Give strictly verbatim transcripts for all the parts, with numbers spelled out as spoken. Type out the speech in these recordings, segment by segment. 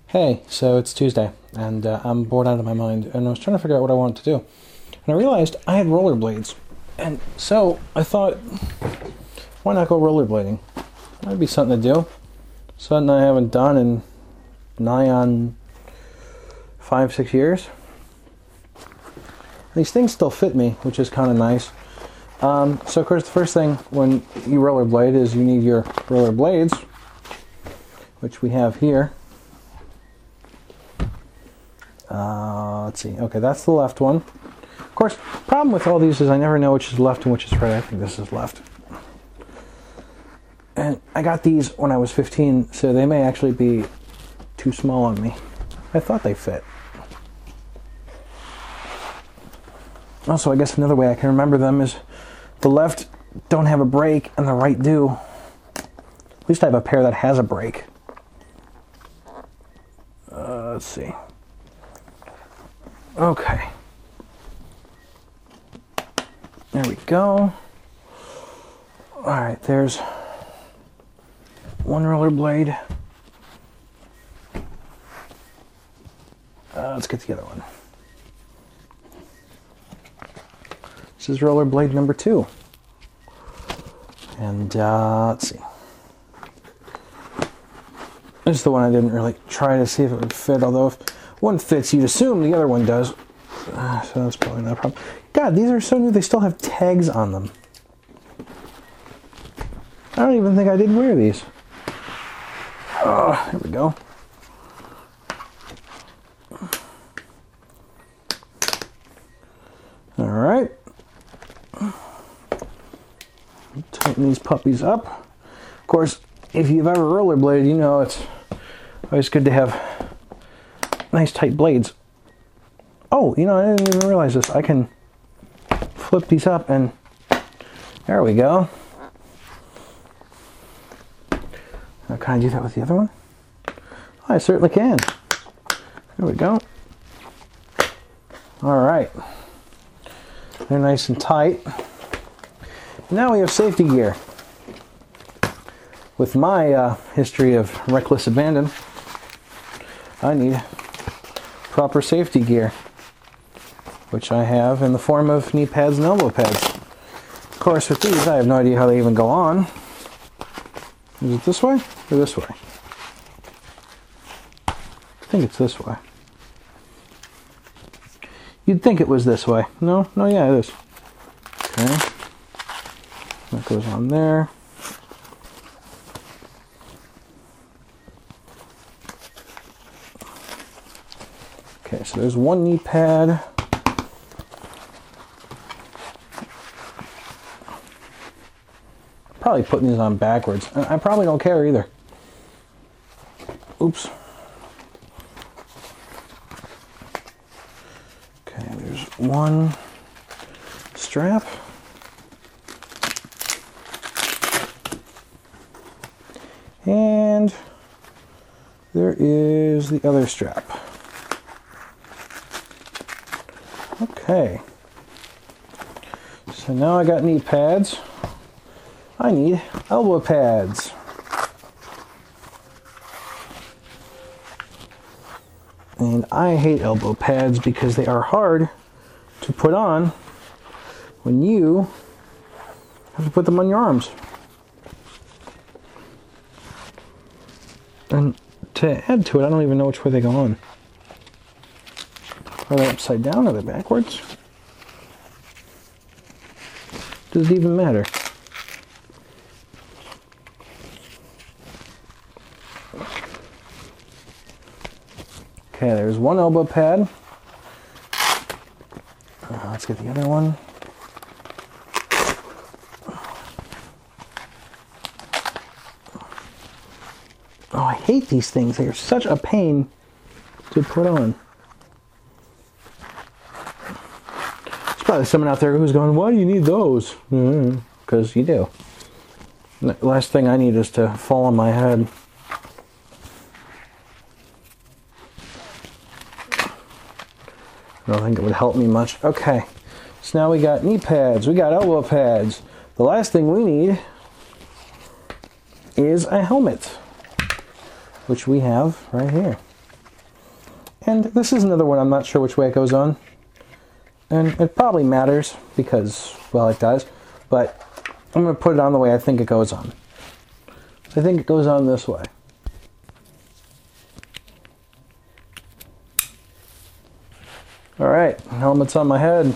Hey, so it's Tuesday, and uh, I'm bored out of my mind, and I was trying to figure out what I wanted to do. And I realized I had rollerblades, and so I thought, why not go rollerblading? That'd be something to do. Something I haven't done in nigh on five, six years. These things still fit me, which is kind of nice. Um, so, of course, the first thing when you rollerblade is you need your rollerblades, which we have here. Uh, let's see. Okay, that's the left one. Of course, problem with all these is I never know which is left and which is right. I think this is left. And I got these when I was fifteen, so they may actually be too small on me. I thought they fit. Also, I guess another way I can remember them is the left don't have a brake and the right do. At least I have a pair that has a brake. Uh, let's see. Okay. There we go. Alright, there's one roller blade. Uh, let's get the other one. This is roller blade number two. And uh, let's see. This is the one I didn't really try to see if it would fit, although if one fits, you'd assume the other one does. Uh, so that's probably not a problem. God, these are so new, they still have tags on them. I don't even think I did wear these. Oh, there we go. Alright. Tighten these puppies up. Of course, if you've ever rollerbladed, you know it's always good to have nice tight blades. Oh, you know, I didn't even realize this. I can flip these up and there we go. Now, can I do that with the other one? I certainly can. There we go. All right. They're nice and tight. Now we have safety gear. With my uh, history of reckless abandon, I need proper safety gear, which I have in the form of knee pads and elbow pads. Of course, with these, I have no idea how they even go on. Is it this way or this way? I think it's this way. You'd think it was this way. No? No, yeah, it is. Okay. That goes on there. Okay, so there's one knee pad. Probably putting these on backwards. I probably don't care either. Oops. Okay, there's one strap. And there is the other strap. Okay. So now I got knee pads. I need elbow pads. And I hate elbow pads because they are hard to put on when you have to put them on your arms. And to add to it, I don't even know which way they go on. Are they upside down? Are they backwards? Does it even matter? Okay, there's one elbow pad. Uh, let's get the other one. Oh, I hate these things. They are such a pain to put on. There's probably someone out there who's going, why do you need those? Because mm-hmm. you do. The last thing I need is to fall on my head. I don't think it would help me much. Okay, so now we got knee pads, we got elbow pads. The last thing we need is a helmet, which we have right here. And this is another one I'm not sure which way it goes on. And it probably matters because, well, it does. But I'm going to put it on the way I think it goes on. I think it goes on this way. Alright, helmet's on my head.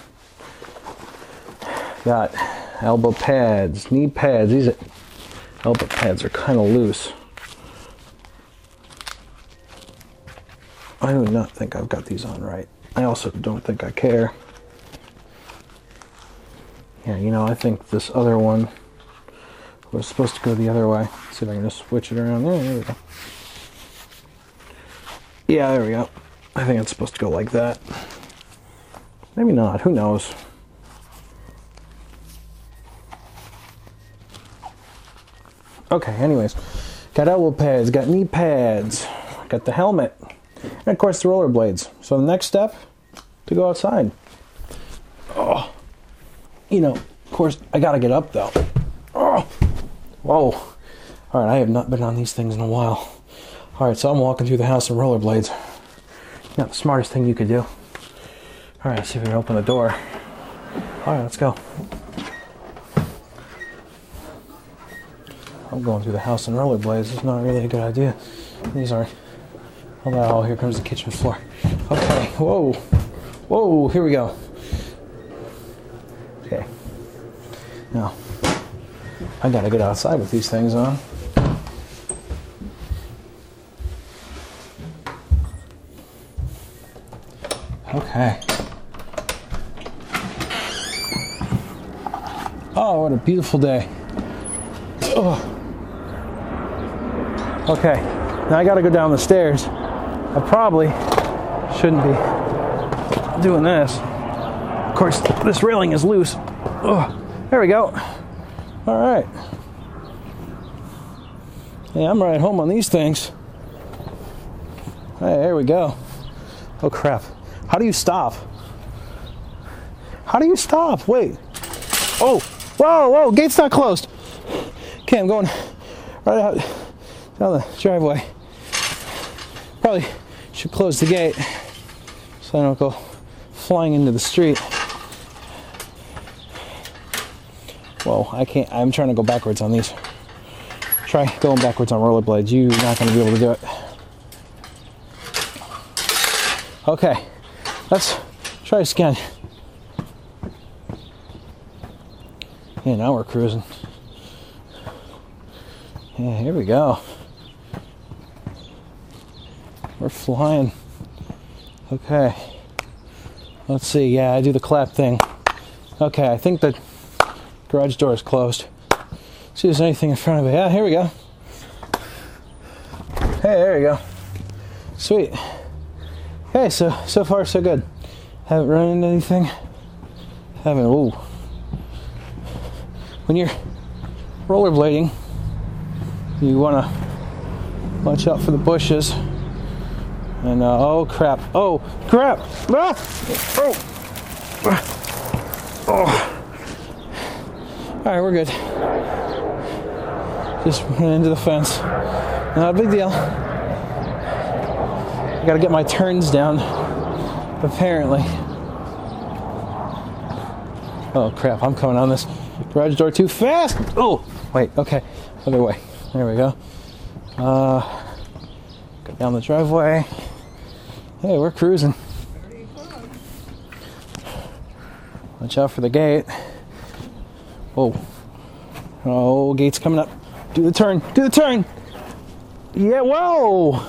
Got elbow pads, knee pads. These are, elbow pads are kind of loose. I do not think I've got these on right. I also don't think I care. Yeah, you know, I think this other one was supposed to go the other way. Let's see if I can just switch it around. There, there we go. Yeah, there we go. I think it's supposed to go like that. Maybe not, who knows? Okay, anyways. Got elbow pads, got knee pads, got the helmet, and of course the rollerblades. So the next step, to go outside. Oh, you know, of course, I gotta get up though. Oh, whoa. All right, I have not been on these things in a while. All right, so I'm walking through the house in rollerblades. Not the smartest thing you could do. All right, let's see if we can open the door. All right, let's go. I'm going through the house in rollerblades. It's not really a good idea. These aren't. Oh, here comes the kitchen floor. Okay, whoa. Whoa, here we go. Okay. Now, I gotta get outside with these things on. Okay. Oh, what a beautiful day. Oh. Okay, now I gotta go down the stairs. I probably shouldn't be doing this. Of course, this railing is loose. Oh, there we go. All right. Hey, I'm right home on these things. Hey, there we go. Oh, crap. How do you stop? How do you stop? Wait. Oh, whoa, whoa, gate's not closed. Okay, I'm going right out down the driveway. Probably should close the gate so I don't go flying into the street. Whoa, I can't, I'm trying to go backwards on these. Try going backwards on rollerblades. You're not going to be able to do it. Okay, let's try this again. Yeah, now we're cruising. Yeah, here we go. We're flying. Okay. Let's see. Yeah, I do the clap thing. Okay, I think the garage door is closed. See if there's anything in front of it. Yeah, here we go. Hey, there you go. Sweet. Okay, so so far so good. Haven't run into anything. Haven't. Ooh. When you're rollerblading, you want to watch out for the bushes. And uh, oh crap! Oh crap! Ah! Oh! Oh! All right, we're good. Just ran into the fence. Not a big deal. I got to get my turns down. Apparently. Oh crap! I'm coming on this garage door too fast. Oh! Wait. Okay. Other way. There we go. Uh, go down the driveway. Hey, we're cruising. Watch out for the gate. Whoa. Oh, gate's coming up. Do the turn. Do the turn. Yeah, whoa.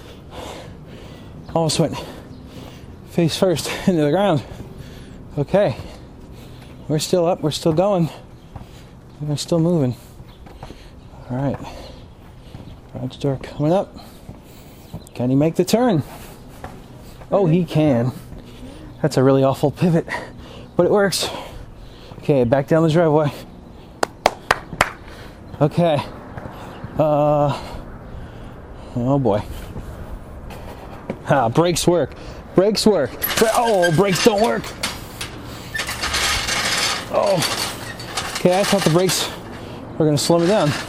Almost went face first into the ground. Okay. We're still up. We're still going. We're still moving. All right. Garage door coming up. Can he make the turn? Oh, he can. That's a really awful pivot, but it works. Okay, back down the driveway. Okay. Uh. Oh boy. Ah, brakes work. Brakes work. Bra- oh, brakes don't work. Oh. Okay, I thought the brakes were gonna slow me down.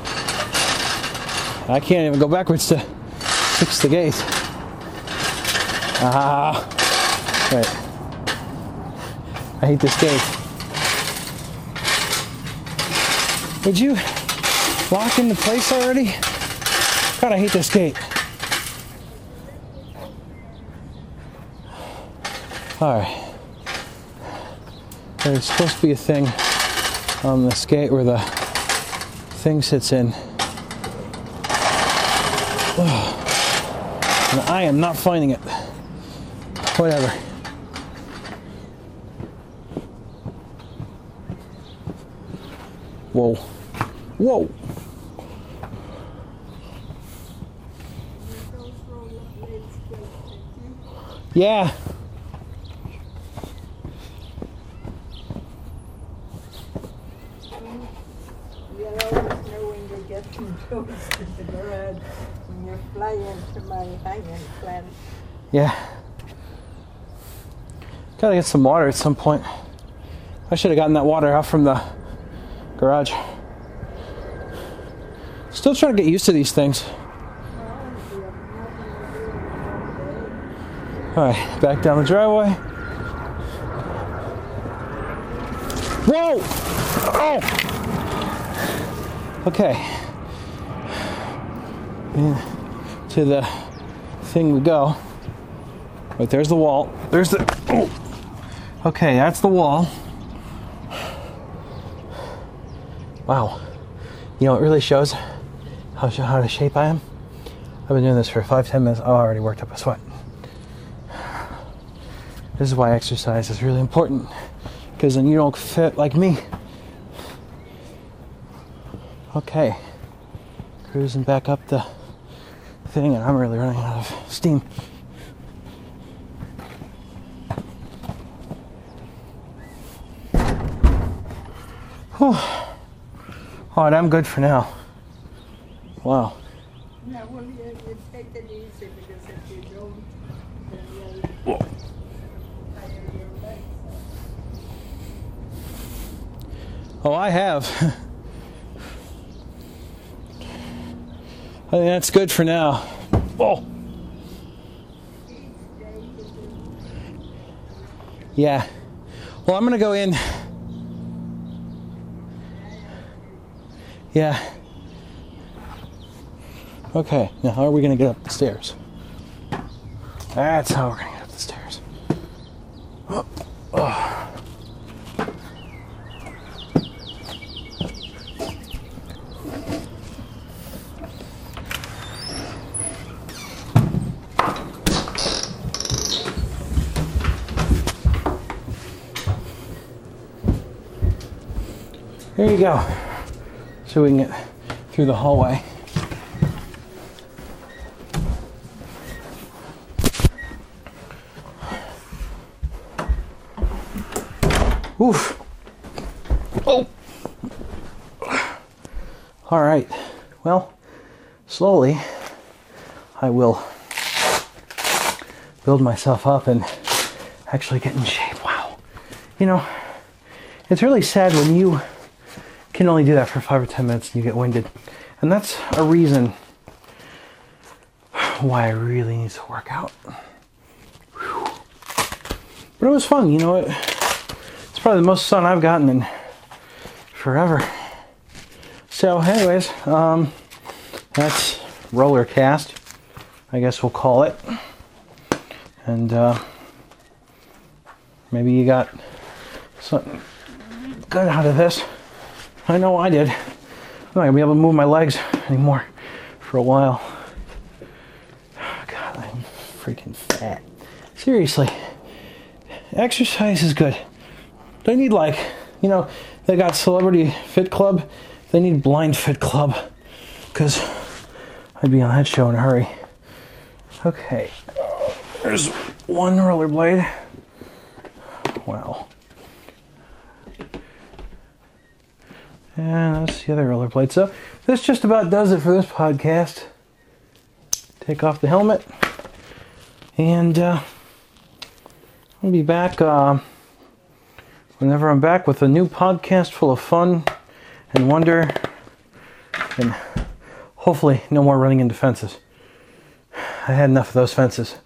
I can't even go backwards to fix the gate. Ah. Right. I hate this gate. Would you lock into place already? God, I hate this gate. Alright. There's supposed to be a thing on this gate where the thing sits in. And I am not finding it. Whatever. Whoa. Whoa. Yeah. You always know when you're getting close to the garage, when you're flying to my hanging plant. Yeah. Gotta get some water at some point. I should have gotten that water out from the garage. Still trying to get used to these things. Alright, back down the driveway. Whoa! Oh! Okay. Yeah. To the thing we go. Right, there's the wall. There's the... Oh. Okay, that's the wall. Wow. You know, it really shows how, how out of shape I am. I've been doing this for five, ten minutes. Oh, I already worked up a sweat. This is why exercise is really important. Because then you don't fit like me. Okay. Cruising back up the thing, and I'm really running out of steam. Whew. Alright, I'm good for now. Wow. Yeah, well, you, you take it easy because if you don't, then Whoa. you'll tire your legs. Oh, I have. I think that's good for now. Oh. Yeah. Well, I'm gonna go in. Yeah. Okay, now how are we gonna get up the stairs? That's how we're gonna get up the stairs. Oh. Oh. There you go. So we can get through the hallway. Oof. Oh. All right. Well, slowly I will build myself up and actually get in shape. Wow. You know, it's really sad when you can only do that for five or ten minutes and you get winded. And that's a reason why I really need to work out. Whew. But it was fun, you know. It, it's probably the most sun I've gotten in forever. So anyways, um, that's roller cast, I guess we'll call it. And uh, maybe you got something good out of this. I know I did. I'm not gonna be able to move my legs anymore for a while. God, I'm freaking fat. Seriously, exercise is good. They need, like, you know, they got Celebrity Fit Club. They need Blind Fit Club, because I'd be on that show in a hurry. Okay, there's one rollerblade. Wow. And that's the other rollerblade. So this just about does it for this podcast. Take off the helmet. And uh, I'll be back uh, whenever I'm back with a new podcast full of fun and wonder. And hopefully no more running into fences. I had enough of those fences.